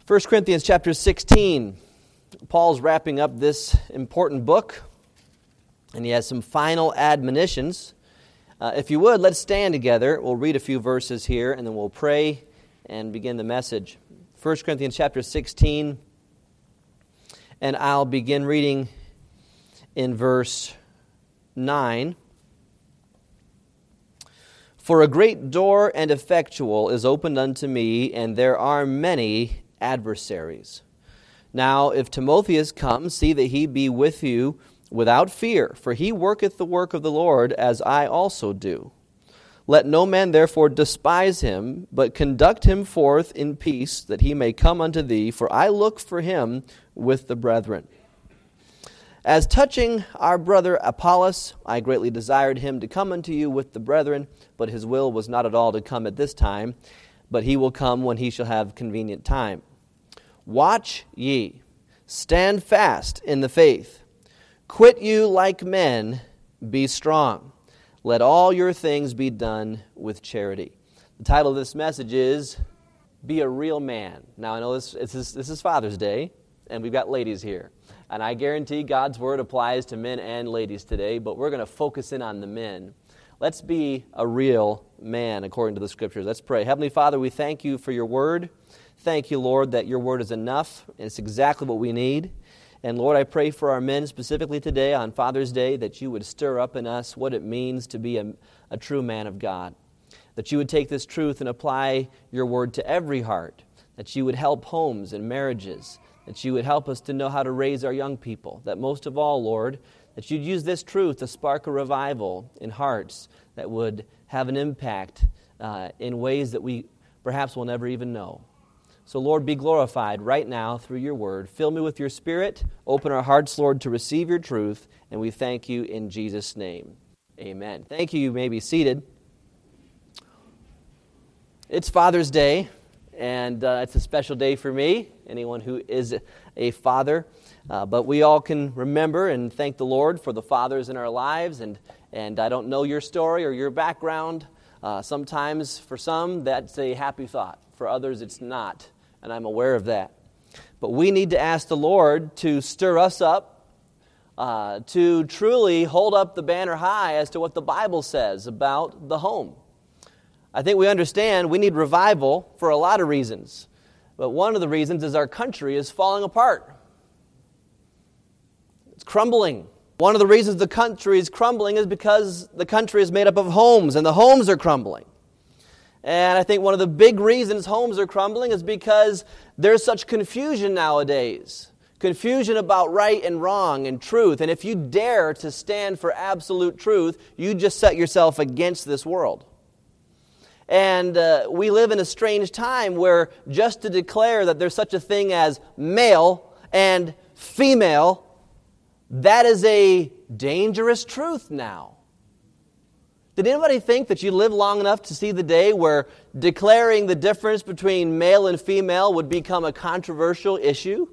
1 Corinthians chapter 16. Paul's wrapping up this important book, and he has some final admonitions. If you would, let's stand together. We'll read a few verses here, and then we'll pray and begin the message. 1 Corinthians chapter 16, and I'll begin reading in verse 9. For a great door and effectual is opened unto me, and there are many adversaries. Now, if Timotheus come, see that he be with you without fear, for he worketh the work of the Lord, as I also do. Let no man therefore despise him, but conduct him forth in peace, that he may come unto thee, for I look for him with the brethren. As touching our brother Apollos, I greatly desired him to come unto you with the brethren, but his will was not at all to come at this time, but he will come when he shall have convenient time. Watch ye, stand fast in the faith. Quit you like men, be strong. Let all your things be done with charity. The title of this message is, Be a Real Man. Now I know this is Father's Day, and we've got ladies here. And I guarantee God's Word applies to men and ladies today, but we're going to focus in on the men. Let's be a real man according to the Scriptures. Let's pray. Heavenly Father, we thank you for your Word. Thank you, Lord, that your Word is enough, and it's exactly what we need. And Lord, I pray for our men specifically today on Father's Day that you would stir up in us what it means to be a true man of God. That you would take this truth and apply your Word to every heart. That you would help homes and marriages. That you would help us to know how to raise our young people. That most of all, Lord, that you'd use this truth to spark a revival in hearts that would have an impact in ways that we perhaps will never even know. So, Lord, be glorified right now through your word. Fill me with your Spirit. Open our hearts, Lord, to receive your truth. And we thank you in Jesus' name. Amen. Thank you. You may be seated. It's Father's Day, and it's a special day for me, anyone who is a father. But we all can remember and thank the Lord for the fathers in our lives. And I don't know your story or your background. Sometimes, for some, that's a happy thought. For others, it's not. And I'm aware of that. But we need to ask the Lord to stir us up, to truly hold up the banner high as to what the Bible says about the home. I think we understand we need revival for a lot of reasons. But one of the reasons is our country is falling apart. It's crumbling. One of the reasons the country is crumbling is because the country is made up of homes, and the homes are crumbling. And I think one of the big reasons homes are crumbling is because there's such confusion nowadays. Confusion about right and wrong and truth. And if you dare to stand for absolute truth, you just set yourself against this world. And we live in a strange time where just to declare that there's such a thing as male and female, that is a dangerous truth now. Did anybody think that you live long enough to see the day where declaring the difference between male and female would become a controversial issue?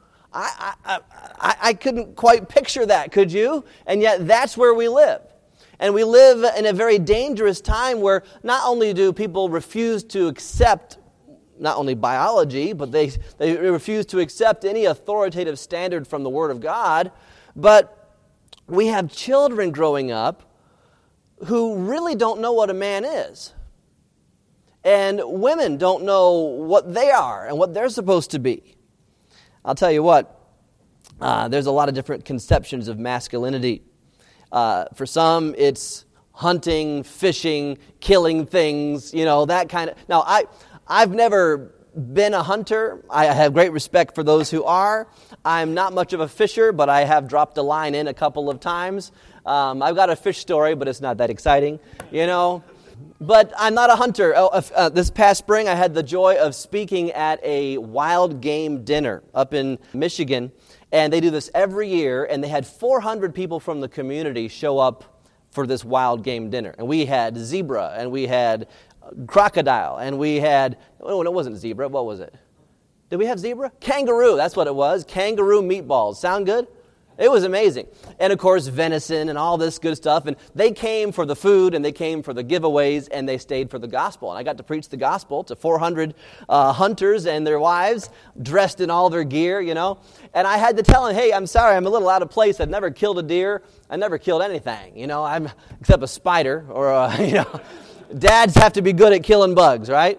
I couldn't quite picture that, could you? And yet that's where we live. And we live in a very dangerous time where not only do people refuse to accept not only biology, but they refuse to accept any authoritative standard from the Word of God, but we have children growing up who really don't know what a man is. And women don't know what they are and what they're supposed to be. I'll tell you what, there's a lot of different conceptions of masculinity. For some, it's hunting, fishing, killing things, that kind of... Now, I've never been a hunter. I have great respect for those who are. I'm not much of a fisher, but I have dropped a line in a couple of times. I've got a fish story, but it's not that exciting, But I'm not a hunter. This past spring, I had the joy of speaking at a wild game dinner up in Michigan. And they do this every year, and they had 400 people from the community show up for this wild game dinner. And we had zebra, and we had crocodile, and we had... Oh, it wasn't zebra. What was it? Did we have zebra? Kangaroo. That's what it was. Kangaroo meatballs. Sound good? It was amazing. And of course, venison and all this good stuff. And they came for the food and they came for the giveaways and they stayed for the gospel. And I got to preach the gospel to 400 hunters and their wives dressed in all their gear, And I had to tell them, hey, I'm sorry, I'm a little out of place. I've never killed a deer. I never killed anything, I'm except a spider or, Dads have to be good at killing bugs, right?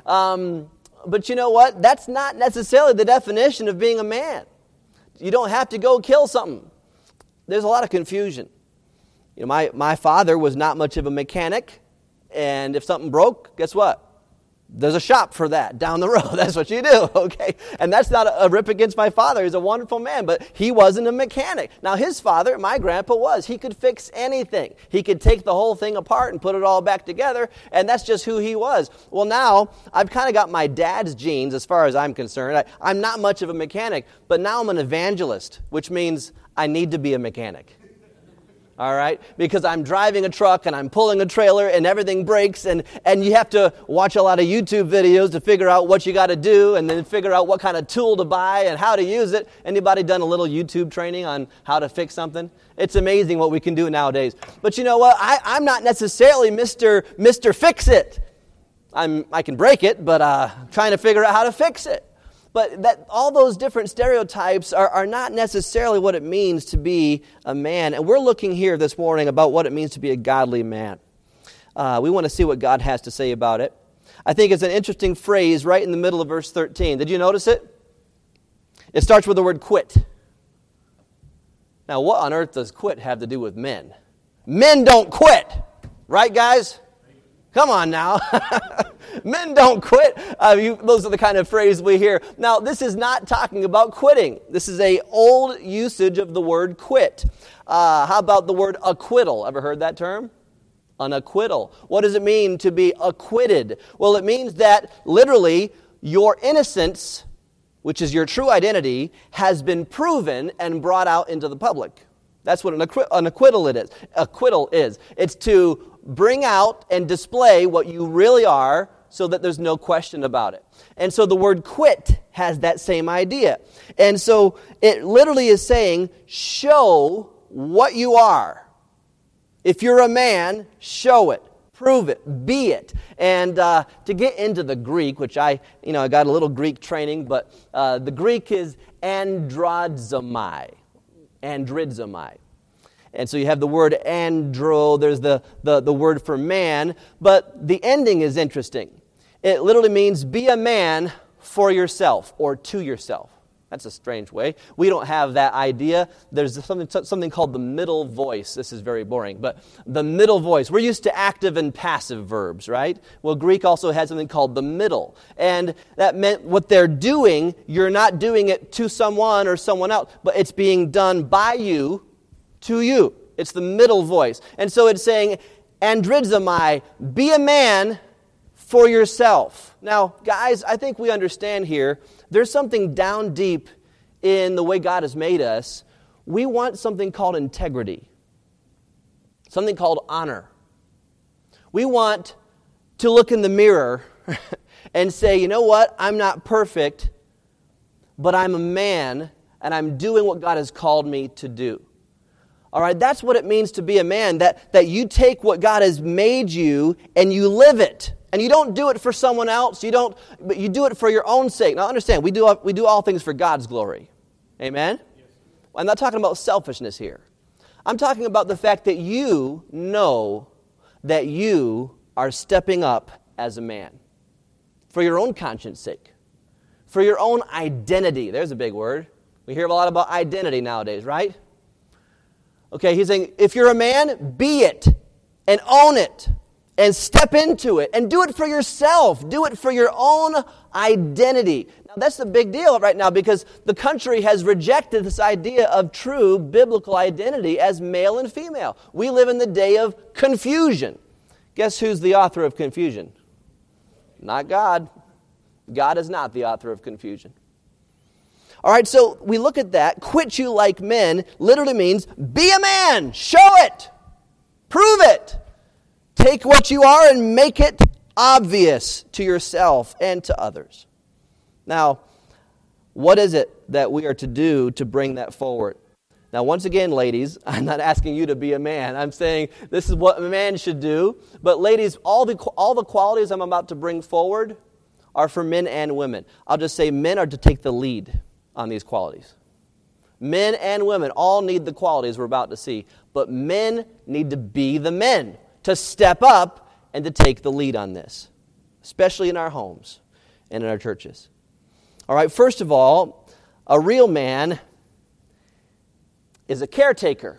But you know what? That's not necessarily the definition of being a man. You don't have to go kill something. There's a lot of confusion. My father was not much of a mechanic, and if something broke, guess what? There's a shop for that down the road. That's what you do, okay? And that's not a rip against my father. He's a wonderful man, but he wasn't a mechanic. Now, his father, my grandpa, was. He could fix anything. He could take the whole thing apart and put it all back together, and that's just who he was. Well, now, I've kind of got my dad's genes as far as I'm concerned. I'm not much of a mechanic, but now I'm an evangelist, which means I need to be a mechanic. All right, because I'm driving a truck and I'm pulling a trailer and everything breaks and you have to watch a lot of YouTube videos to figure out what you got to do and then figure out what kind of tool to buy and how to use it. Anybody done a little YouTube training on how to fix something? It's amazing what we can do nowadays. But you know what? I'm not necessarily Mr. Fix-It. I can break it, but trying to figure out how to fix it. But all those different stereotypes are not necessarily what it means to be a man. And we're looking here this morning about what it means to be a godly man. We want to see what God has to say about it. I think it's an interesting phrase right in the middle of verse 13. Did you notice it? It starts with the word quit. Now, what on earth does quit have to do with men? Men don't quit. Right, guys? Come on now. Men don't quit. Those are the kind of phrases we hear. Now, this is not talking about quitting. This is an old usage of the word quit. How about the word acquittal? Ever heard that term? An acquittal. What does it mean to be acquitted? Well, it means that literally your innocence, which is your true identity, has been proven and brought out into the public. That's what an acquittal it is. Acquittal is. It's to bring out and display what you really are so that there's no question about it. And so the word quit has that same idea. And so it literally is saying, show what you are. If you're a man, show it. Prove it. Be it. And to get into the Greek, which I got a little Greek training, but the Greek is androdzomai. Androdzomai. And so you have the word andro, there's the word for man, but the ending is interesting. It literally means be a man for yourself or to yourself. That's a strange way. We don't have that idea. There's something called the middle voice. This is very boring, but the middle voice. We're used to active and passive verbs, right? Well, Greek also had something called the middle. And that meant what they're doing, you're not doing it to someone or someone else, but it's being done by you to you. It's the middle voice. And so it's saying, androdzomai, be a man for yourself. Now, guys, I think we understand here, there's something down deep in the way God has made us. We want something called integrity, something called honor. We want to look in the mirror and say, you know what, I'm not perfect, but I'm a man, and I'm doing what God has called me to do. All right, that's what it means to be a man, that you take what God has made you and you live it. And you don't do it for someone else, but you do it for your own sake. Now understand, we do all things for God's glory. Amen? Yes. I'm not talking about selfishness here. I'm talking about the fact that you know that you are stepping up as a man. For your own conscience sake. For your own identity. There's a big word. We hear a lot about identity nowadays, right? Okay, he's saying, if you're a man, be it and own it and step into it and do it for yourself. Do it for your own identity. Now, that's the big deal right now because the country has rejected this idea of true biblical identity as male and female. We live in the day of confusion. Guess who's the author of confusion? Not God. God is not the author of confusion. All right, so we look at that. Quit you like men literally means be a man. Show it. Prove it. Take what you are and make it obvious to yourself and to others. Now, what is it that we are to do to bring that forward? Now, once again, ladies, I'm not asking you to be a man. I'm saying this is what a man should do. But ladies, all the qualities I'm about to bring forward are for men and women. I'll just say men are to take the lead on these qualities. Men and women all need the qualities we're about to see. But men need to be the men, to step up and to take the lead on this, especially in our homes and in our churches. All right, first of all, a real man is a caretaker.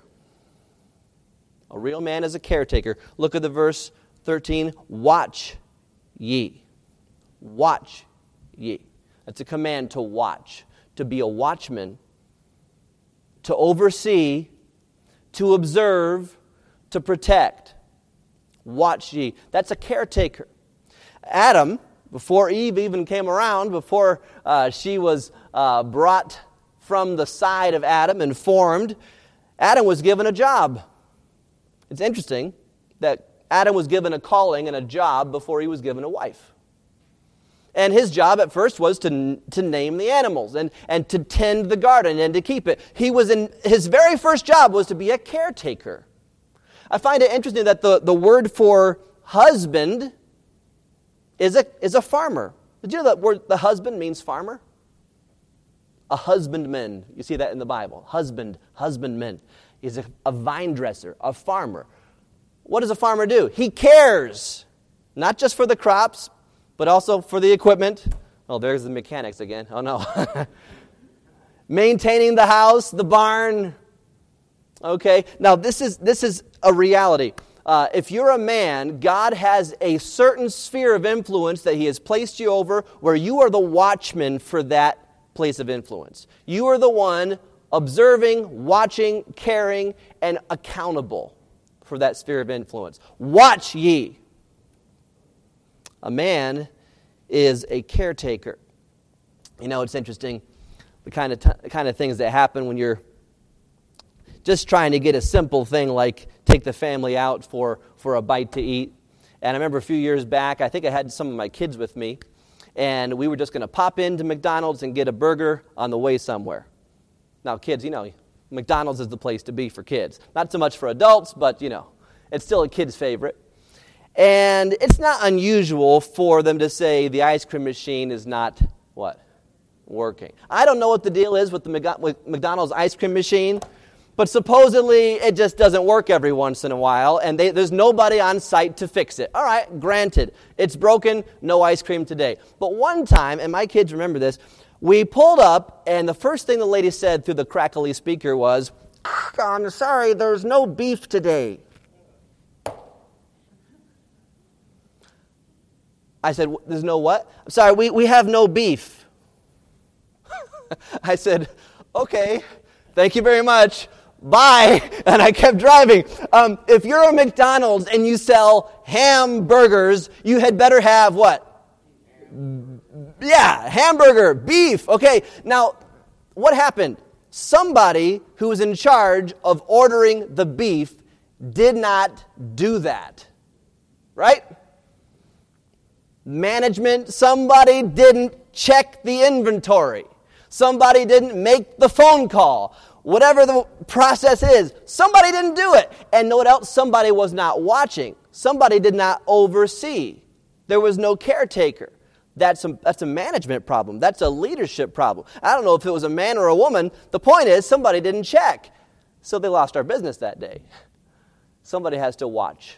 A real man is a caretaker. Look at the verse 13. Watch ye. Watch ye. That's a command to watch, to be a watchman, to oversee, to observe, to protect. Watch ye. That's a caretaker. Adam, before Eve even came around, before she was brought from the side of Adam and formed, Adam was given a job. It's interesting that Adam was given a calling and a job before he was given a wife. And his job at first was to name the animals and to tend the garden and to keep it. His very first job was to be a caretaker. I find it interesting that the word for husband is a farmer. Did you know that word, the husband, means farmer? A husbandman. You see that in the Bible. Husbandman. He's a vine dresser, a farmer. What does a farmer do? He cares, not just for the crops, but also for the equipment. Oh, there's the mechanics again. Oh, no. Maintaining the house, the barn. Okay, now this is a reality. If you're a man, God has a certain sphere of influence that He has placed you over where you are the watchman for that place of influence. You are the one observing, watching, caring, and accountable for that sphere of influence. Watch ye. A man is a caretaker. You know, it's interesting, the kind of things that happen when you're just trying to get a simple thing like take the family out for a bite to eat. And I remember a few years back, I think I had some of my kids with me, and we were just going to pop into McDonald's and get a burger on the way somewhere. Now, kids, you know, McDonald's is the place to be for kids. Not so much for adults, but, you know, it's still a kid's favorite. And it's not unusual for them to say the ice cream machine is not, what? Working. I don't know what the deal is with the McDonald's ice cream machine, but supposedly it just doesn't work every once in a while, and there's nobody on site to fix it. All right, granted, it's broken, no ice cream today. But one time, and my kids remember this, we pulled up, and the first thing the lady said through the crackly speaker was, "I'm sorry, there's no beef today." I said, "There's no what?" "I'm sorry, we have no beef." I said, "Okay, thank you very much. Bye." And I kept driving. If you're a McDonald's and you sell hamburgers, you had better have what? Yeah, hamburger, beef. Okay, now, what happened? Somebody who was in charge of ordering the beef did not do that. Right? Management, somebody didn't check the inventory. Somebody didn't make the phone call. Whatever the process is, somebody didn't do it. And know what else? Somebody was not watching. Somebody did not oversee. There was no caretaker. That's a management problem. That's a leadership problem. I don't know if it was a man or a woman. The point is, somebody didn't check. So they lost our business that day. Somebody has to watch.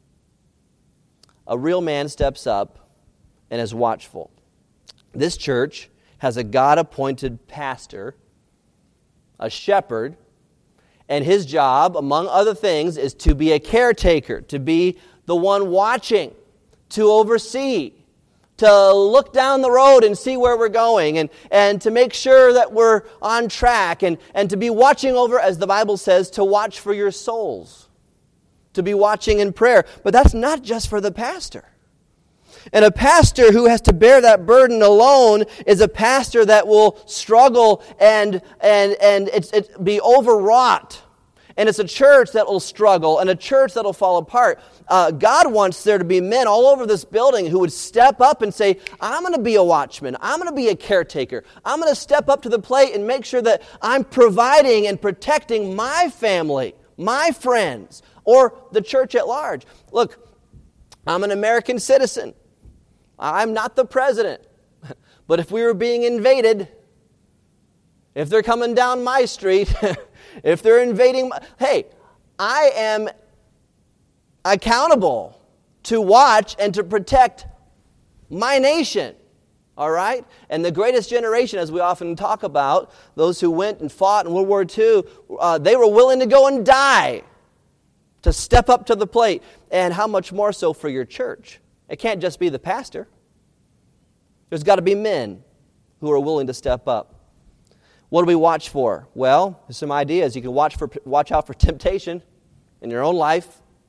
A real man steps up and is watchful. This church has a God-appointed pastor, a shepherd, and his job, among other things, is to be a caretaker, to be the one watching, to oversee, to look down the road and see where we're going, and to make sure that we're on track, and to be watching over, as the Bible says, to watch for your souls, to be watching in prayer. But that's not just for the pastor. And a pastor who has to bear that burden alone is a pastor that will struggle and be overwrought And it's a church that will struggle and a church that will fall apart. God wants there to be men all over this building who would step up and say, I'm going to be a watchman. I'm going to be a caretaker. I'm going to step up to the plate and make sure that I'm providing and protecting my family, my friends, or the church at large. Look, I'm an American citizen. I'm not the president. But if we were being invaded, if they're coming down my street, if they're invading, hey, I am accountable to watch and to protect my nation, all right? And the greatest generation, as we often talk about, those who went and fought in World War II, they were willing to go and die to step up to the plate. And how much more so for your church? It can't just be the pastor. There's got to be men who are willing to step up. What do we watch for? Well, there's some ideas. You can watch out for temptation in your own life.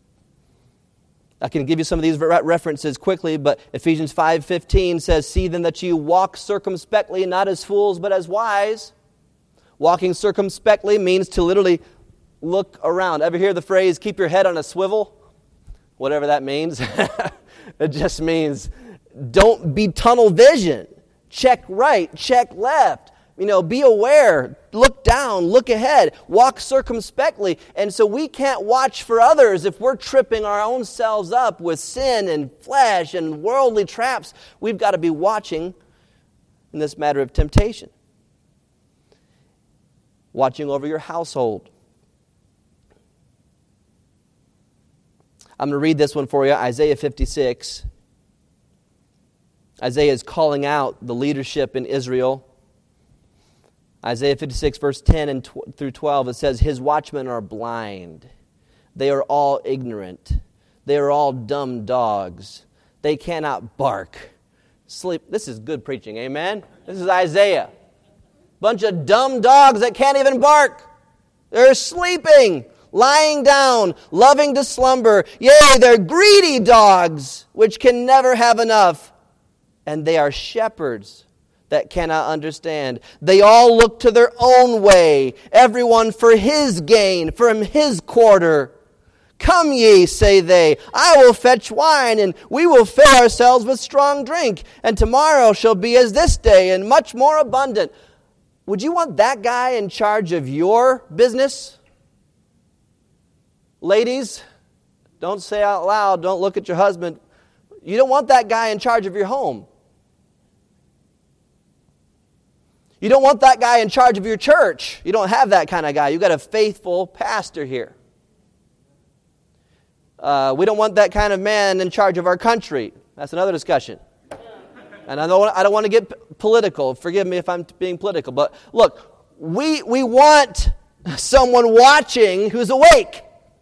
I can give you some of these references quickly, but Ephesians 5:15 says, "See then that you walk circumspectly, not as fools, but as wise." Walking circumspectly means to literally look around. Ever hear the phrase, keep your head on a swivel? Whatever that means. It just means don't be tunnel vision. Check right, check left. Be aware, look down, look ahead, walk circumspectly. And so we can't watch for others if we're tripping our own selves up with sin and flesh and worldly traps. We've got to be watching in this matter of temptation. Watching over your household. I'm going to read this one for you, Isaiah 56. Isaiah is calling out the leadership in Israel. Isaiah 56, verse 10 through 12, it says, "His watchmen are blind. They are all ignorant. They are all dumb dogs. They cannot bark. Sleep." This is good preaching, amen? This is Isaiah. Bunch of dumb dogs that can't even bark. They're sleeping, lying down, loving to slumber. Yea, they're greedy dogs, which can never have enough. And they are shepherds that cannot understand. They all look to their own way, everyone for his gain, from his quarter. Come ye, say they, I will fetch wine, and we will fill ourselves with strong drink, and tomorrow shall be as this day, and much more abundant. Would you want that guy in charge of your business? Ladies, don't say out loud, don't look at your husband. You don't want that guy in charge of your home. You don't want that guy in charge of your church. You don't have that kind of guy. You've got a faithful pastor here. We don't want that kind of man in charge of our country. That's another discussion. And I don't want to get political. Forgive me if I'm being political. But look, we want someone watching who's awake.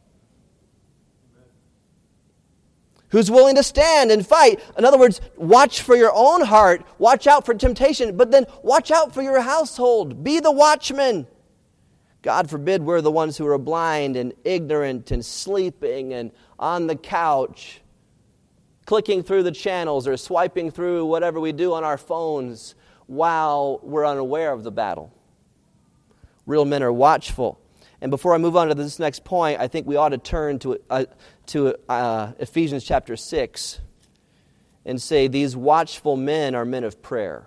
Who's willing to stand and fight. In other words, watch for your own heart. Watch out for temptation. But then watch out for your household. Be the watchman. God forbid we're the ones who are blind and ignorant and sleeping and on the couch, clicking through the channels or swiping through whatever we do on our phones while we're unaware of the battle. Real men are watchful. And before I move on to this next point, I think we ought to turn to Ephesians chapter 6 and say these watchful men are men of prayer.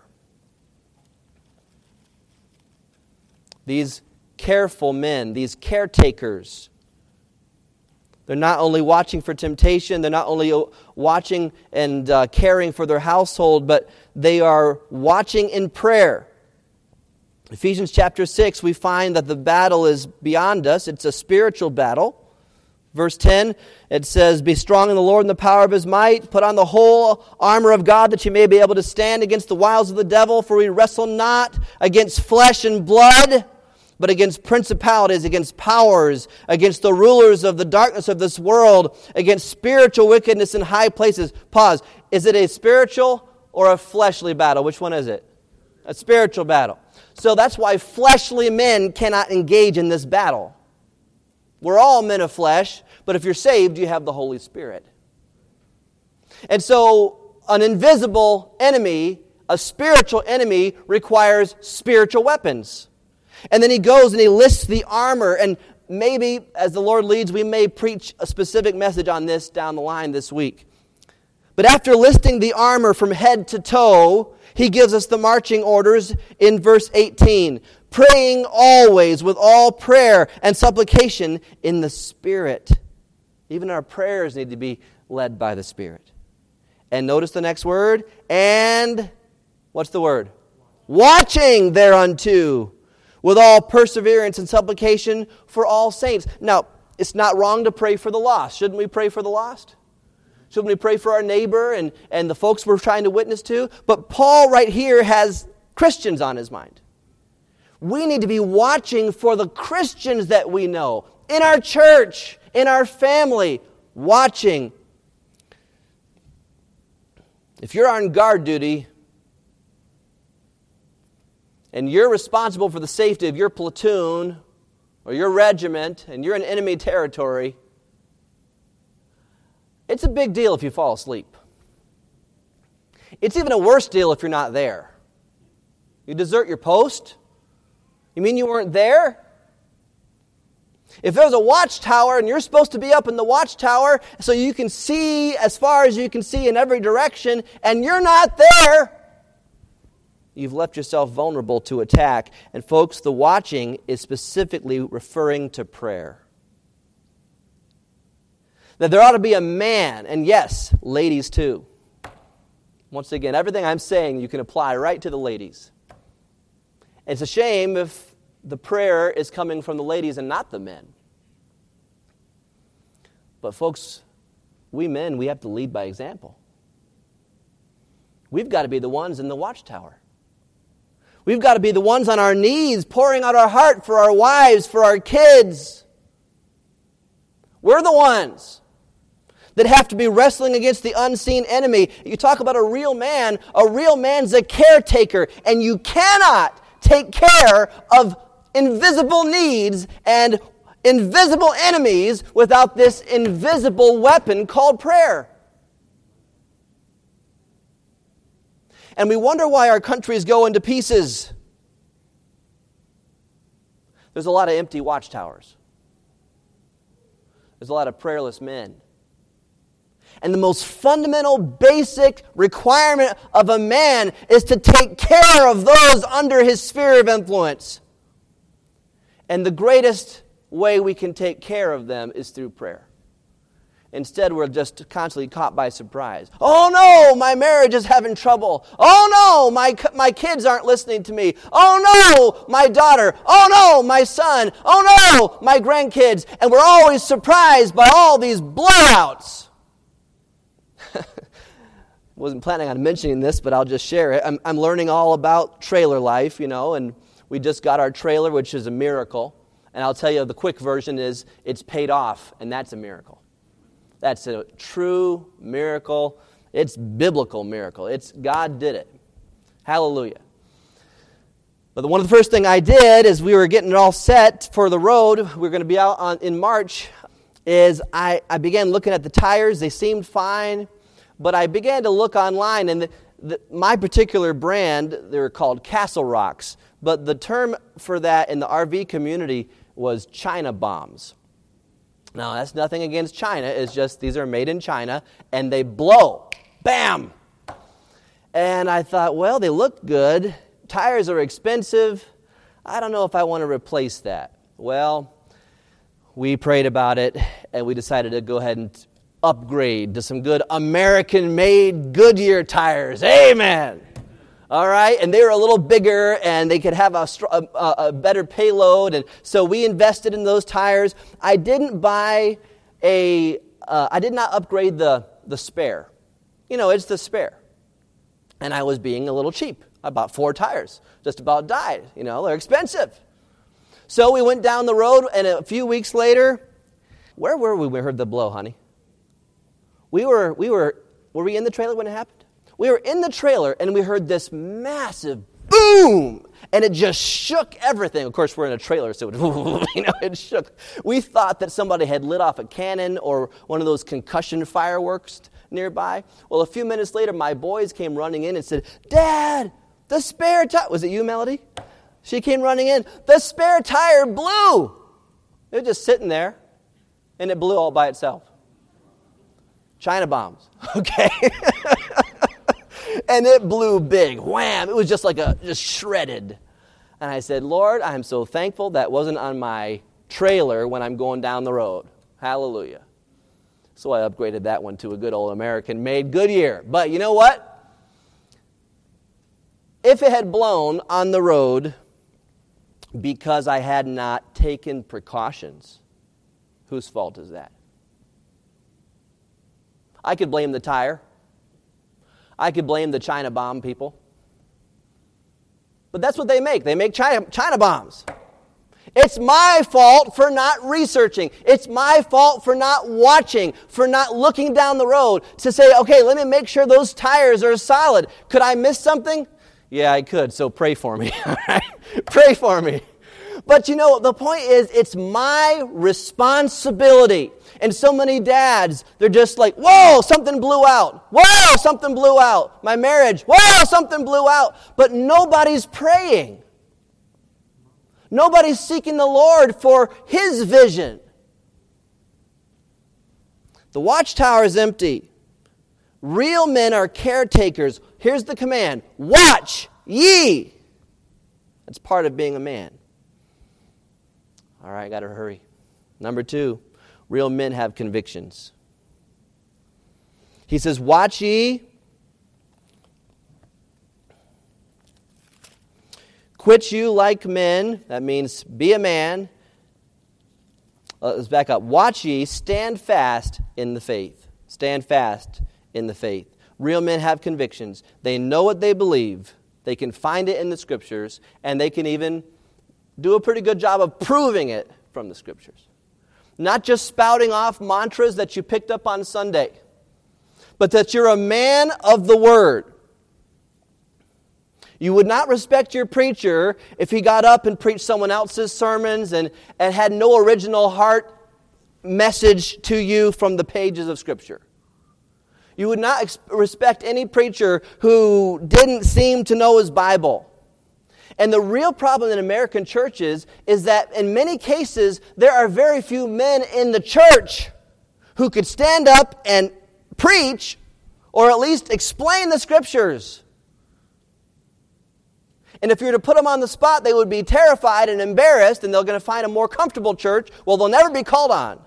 These careful men, these caretakers, they're not only watching for temptation, they're not only watching and caring for their household, but they are watching in prayer. Ephesians chapter 6, we find that the battle is beyond us. It's a spiritual battle. Verse 10, it says, "Be strong in the Lord and the power of his might. Put on the whole armor of God that you may be able to stand against the wiles of the devil. For we wrestle not against flesh and blood, but against principalities, against powers, against the rulers of the darkness of this world, against spiritual wickedness in high places." Pause. Is it a spiritual or a fleshly battle? Which one is it? A spiritual battle. So that's why fleshly men cannot engage in this battle. We're all men of flesh, but if you're saved, you have the Holy Spirit. And so an invisible enemy, a spiritual enemy, requires spiritual weapons. And then he goes and he lists the armor, and maybe, as the Lord leads, we may preach a specific message on this down the line this week. But after listing the armor from head to toe, he gives us the marching orders in verse 18. Praying always with all prayer and supplication in the Spirit. Even our prayers need to be led by the Spirit. And notice the next word. And, what's the word? Watching thereunto with all perseverance and supplication for all saints. Now, it's not wrong to pray for the lost. Shouldn't we pray for the lost? Shouldn't we pray for our neighbor and the folks we're trying to witness to? But Paul right here has Christians on his mind. We need to be watching for the Christians that we know, in our church, in our family, watching. If you're on guard duty and you're responsible for the safety of your platoon or your regiment and you're in enemy territory, it's a big deal if you fall asleep. It's even a worse deal if you're not there. You desert your post? You mean you weren't there? If there's a watchtower and you're supposed to be up in the watchtower so you can see as far as you can see in every direction and you're not there, you've left yourself vulnerable to attack. And folks, the watching is specifically referring to prayer. That there ought to be a man, and yes, ladies too. Once again, everything I'm saying you can apply right to the ladies. It's a shame if the prayer is coming from the ladies and not the men. But folks, we men, we have to lead by example. We've got to be the ones in the watchtower. We've got to be the ones on our knees, pouring out our heart for our wives, for our kids. We're the ones that have to be wrestling against the unseen enemy. You talk about a real man's a caretaker, and you cannot take care of invisible needs and invisible enemies without this invisible weapon called prayer. And we wonder why our countries go into pieces. There's a lot of empty watchtowers. There's a lot of prayerless men. And the most fundamental, basic requirement of a man is to take care of those under his sphere of influence. And the greatest way we can take care of them is through prayer. Instead, we're just constantly caught by surprise. Oh no, my marriage is having trouble. Oh no, my kids aren't listening to me. Oh no, my daughter. Oh no, my son. Oh no, my grandkids. And we're always surprised by all these blowouts. Wasn't planning on mentioning this, but I'll just share it. I'm learning all about trailer life, and we just got our trailer, which is a miracle. And I'll tell you, the quick version is it's paid off, and that's a miracle. That's a true miracle. It's biblical miracle. It's God did it. Hallelujah. But one of the first thing I did as we were getting it all set for the road, we were going to be out in March, is I began looking at the tires. They seemed fine. But I began to look online, and my particular brand, they're called Castle Rocks. But the term for that in the RV community was China bombs. Now, that's nothing against China. It's just these are made in China, and they blow. Bam! And I thought, well, they look good. Tires are expensive. I don't know if I want to replace that. Well, we prayed about it, and we decided to go ahead and upgrade to some good American-made Goodyear tires. Amen. All right, and they were a little bigger, and they could have a better payload, and so we invested in those tires. I didn't buy I did not upgrade the spare. It's the spare. And I was being a little cheap. I bought 4 tires. Just about died. They're expensive. So we went down the road, and a few weeks later, where were we when we heard the blow, honey? Were we in the trailer when it happened? We were in the trailer, and we heard this massive boom, and it just shook everything. Of course, we're in a trailer, so it shook. We thought that somebody had lit off a cannon or one of those concussion fireworks nearby. Well, a few minutes later, my boys came running in and said, "Dad, the spare tire..." Was it you, Melody? She came running in. "The spare tire blew." It was just sitting there, and it blew all by itself. China bombs, okay? And it blew big, wham! It was just like just shredded. And I said, Lord, I am so thankful that wasn't on my trailer when I'm going down the road. Hallelujah. So I upgraded that one to a good old American-made Goodyear. But you know what? If it had blown on the road because I had not taken precautions, whose fault is that? I could blame the tire. I could blame the China bomb people. But that's what they make. They make China bombs. It's my fault for not researching. It's my fault for not watching, for not looking down the road to say, okay, let me make sure those tires are solid. Could I miss something? Yeah, I could, so pray for me. Pray for me. But you know, the point is, it's my responsibility. And so many dads, they're just like, whoa, something blew out. Whoa, something blew out. My marriage, whoa, something blew out. But nobody's praying. Nobody's seeking the Lord for His vision. The watchtower is empty. Real men are caretakers. Here's the command. Watch ye. That's part of being a man. All right, I got to hurry. Number 2, real men have convictions. He says, watch ye. Quit you like men. That means be a man. Let's back up. Watch ye, stand fast in the faith. Stand fast in the faith. Real men have convictions. They know what they believe. They can find it in the Scriptures, and they can even do a pretty good job of proving it from the Scriptures. Not just spouting off mantras that you picked up on Sunday, but that you're a man of the Word. You would not respect your preacher if he got up and preached someone else's sermons and had no original heart message to you from the pages of Scripture. You would not respect any preacher who didn't seem to know his Bible. And the real problem in American churches is that in many cases, there are very few men in the church who could stand up and preach or at least explain the Scriptures. And if you were to put them on the spot, they would be terrified and embarrassed, and they're going to find a more comfortable church. Well, they'll never be called on.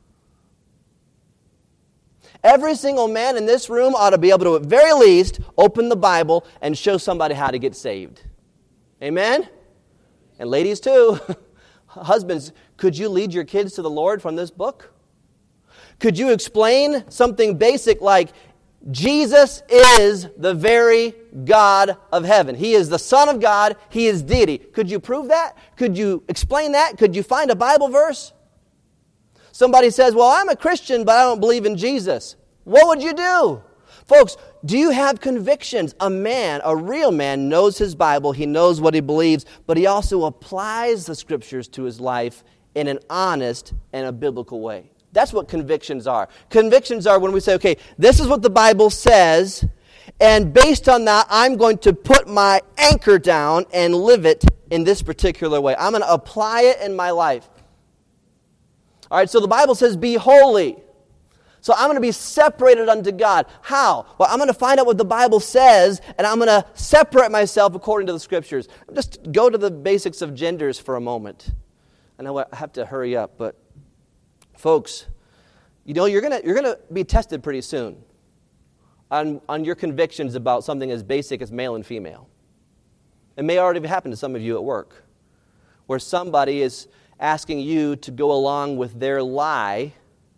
Every single man in this room ought to be able to, at very least, open the Bible and show somebody how to get saved. Amen? And ladies too. Husbands, could you lead your kids to the Lord from this book? Could you explain something basic like, Jesus is the very God of heaven. He is the Son of God. He is deity. Could you prove that? Could you explain that? Could you find a Bible verse? Somebody says, well, I'm a Christian, but I don't believe in Jesus. What would you do? Folks, do you have convictions? A man, a real man, knows his Bible. He knows what he believes, but he also applies the Scriptures to his life in an honest and a biblical way. That's what convictions are. Convictions are when we say, okay, this is what the Bible says, and based on that, I'm going to put my anchor down and live it in this particular way. I'm going to apply it in my life. All right, so the Bible says, be holy. So I'm going to be separated unto God. How? Well, I'm going to find out what the Bible says, and I'm going to separate myself according to the Scriptures. Just go to the basics of genders for a moment. I know I have to hurry up, but folks, you know, you're going to be tested pretty soon on your convictions about something as basic as male and female. It may already have happened to some of you at work, where somebody is asking you to go along with their lie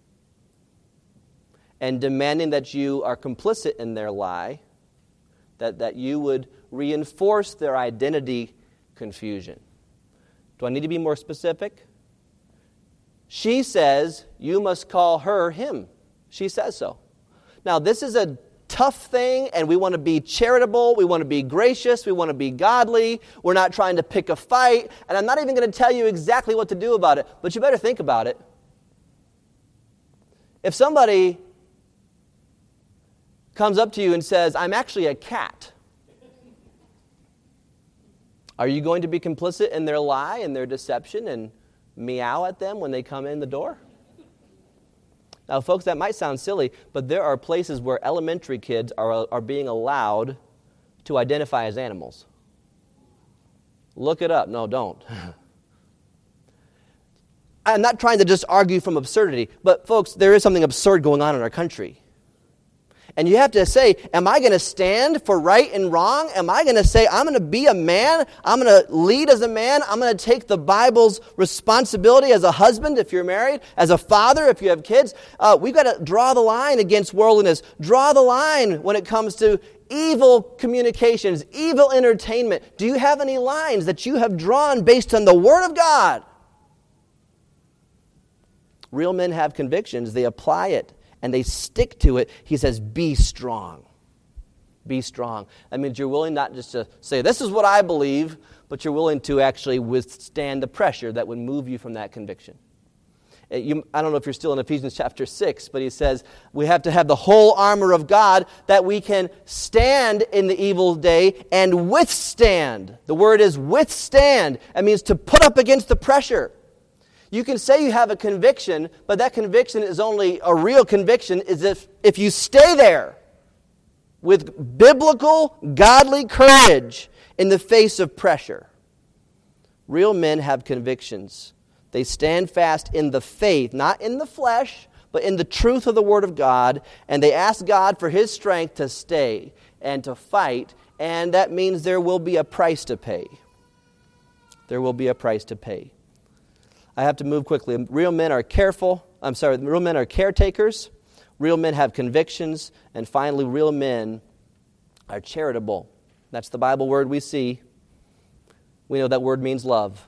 and demanding that you are complicit in their lie, that you would reinforce their identity confusion. Do I need to be more specific? She says you must call her him. She says so. Now, this is a tough thing, and we want to be charitable, we want to be gracious, we want to be godly. We're not trying to pick a fight, and I'm not even going to tell you exactly what to do about it, but you better think about it. If somebody comes up to you and says, I'm actually a cat, are you going to be complicit in their lie and their deception and meow at them when they come in the door? Now, folks, that might sound silly, but there are places where elementary kids are being allowed to identify as animals. Look it up. No, don't. I'm not trying to just argue from absurdity, but folks, there is something absurd going on in our country. And you have to say, am I going to stand for right and wrong? Am I going to say, I'm going to be a man? I'm going to lead as a man? I'm going to take the Bible's responsibility as a husband if you're married, as a father if you have kids? We've got to draw the line against worldliness. Draw the line when it comes to evil communications, evil entertainment. Do you have any lines that you have drawn based on the Word of God? Real men have convictions. They apply it. And they stick to it. He says, be strong. Be strong. That means you're willing not just to say, this is what I believe, but you're willing to actually withstand the pressure that would move you from that conviction. I don't know if you're still in Ephesians chapter 6, but he says we have to have the whole armor of God that we can stand in the evil day and withstand. The word is withstand. It means to put up against the pressure. You can say you have a conviction, but that conviction is only a real conviction is if you stay there with biblical, godly courage in the face of pressure. Real men have convictions. They stand fast in the faith, not in the flesh, but in the truth of the Word of God, and they ask God for His strength to stay and to fight, and that means there will be a price to pay. There will be a price to pay. I have to move quickly. Real men are real men are caretakers. Real men have convictions. And finally, real men are charitable. That's the Bible word we see. We know that word means love.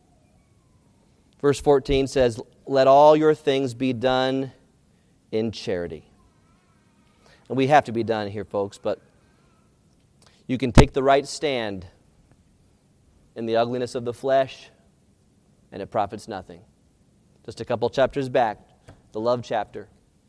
Verse 14 says, let all your things be done in charity. And we have to be done here, folks, but you can take the right stand in the ugliness of the flesh, and it profits nothing. Just a couple chapters back, the love chapter.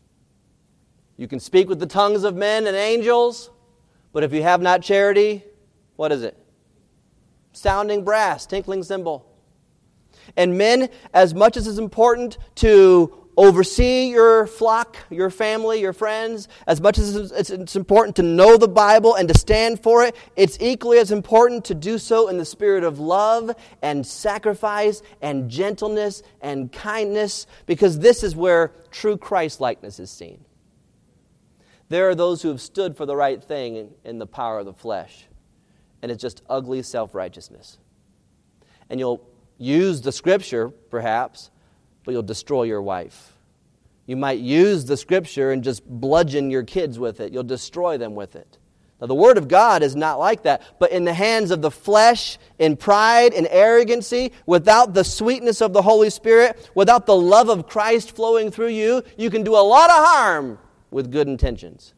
You can speak with the tongues of men and angels, but if you have not charity, what is it? Sounding brass, tinkling cymbal. And men, as much as it's important to oversee your flock, your family, your friends, as much as it's important to know the Bible and to stand for it, it's equally as important to do so in the spirit of love and sacrifice and gentleness and kindness, because this is where true Christ-likeness is seen. There are those who have stood for the right thing in the power of the flesh, and it's just ugly self-righteousness. And you'll use the Scripture, perhaps, but you'll destroy your wife. You might use the Scripture and just bludgeon your kids with it. You'll destroy them with it. Now, the Word of God is not like that, but in the hands of the flesh, in pride and arrogancy, without the sweetness of the Holy Spirit, without the love of Christ flowing through you, you can do a lot of harm with good intentions.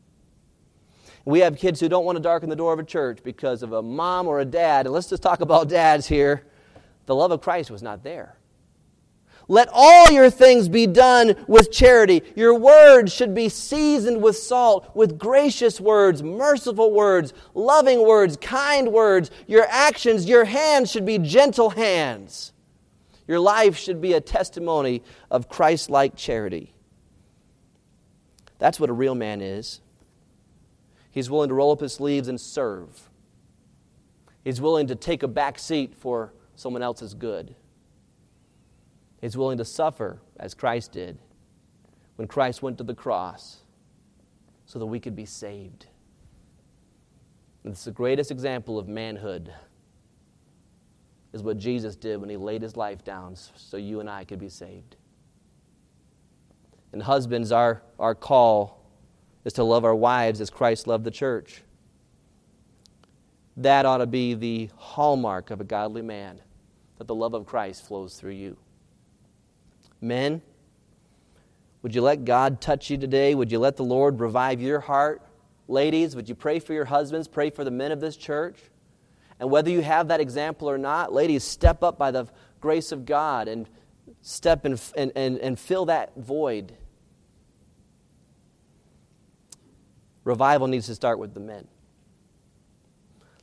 We have kids who don't want to darken the door of a church because of a mom or a dad, and let's just talk about dads here. The love of Christ was not there. Let all your things be done with charity. Your words should be seasoned with salt, with gracious words, merciful words, loving words, kind words. Your actions, your hands should be gentle hands. Your life should be a testimony of Christ-like charity. That's what a real man is. He's willing to roll up his sleeves and serve. He's willing to take a back seat for someone else's good. He's willing to suffer as Christ did when Christ went to the cross so that we could be saved. And it's the greatest example of manhood is what Jesus did when He laid His life down so you and I could be saved. And husbands, our call is to love our wives as Christ loved the church. That ought to be the hallmark of a godly man, that the love of Christ flows through you. Men, would you let God touch you today? Would you let the Lord revive your heart? Ladies, would you pray for your husbands? Pray for the men of this church? And whether you have that example or not, ladies, step up by the grace of God and step and fill that void. Revival needs to start with the men.